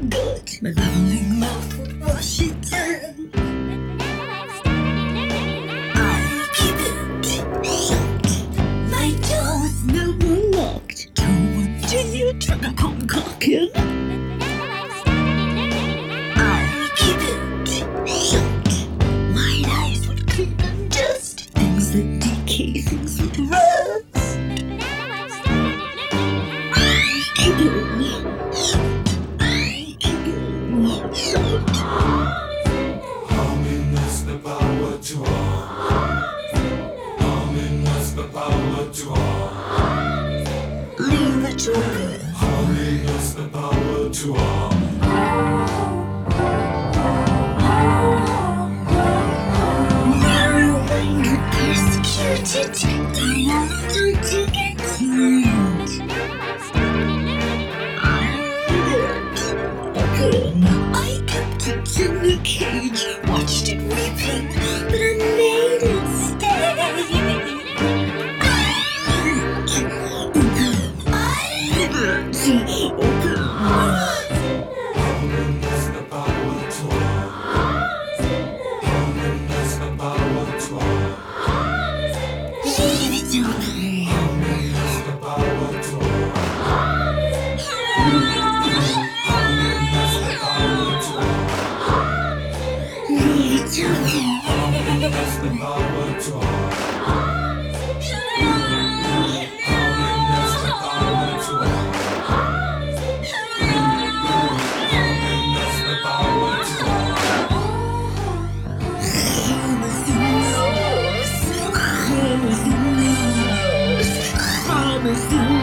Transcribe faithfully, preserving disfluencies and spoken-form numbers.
gut. My lovely mouth will wash it down. I keep it shut. My door is never locked. Don't want you trying to concoct it. I keep it shut. My eyes would clean and dust. Things that decay, things that rust. I keep it shut. I keep it shut. Humming is the power to all. Humming is the power to all. Leave it open. Humming is the power to all. Narrowing persecuted, I have to get cleared. I kept it in the cage, watched it weeping, but I made it stay. I never to open. Humming is the power to all. Humming is the power to all. Leave it open. Humming is the power to all. Humming is the power to all. Leave it open. Humming is the power to all. Humming is the power to all. Humming is the power to all. Promise, promise, promise.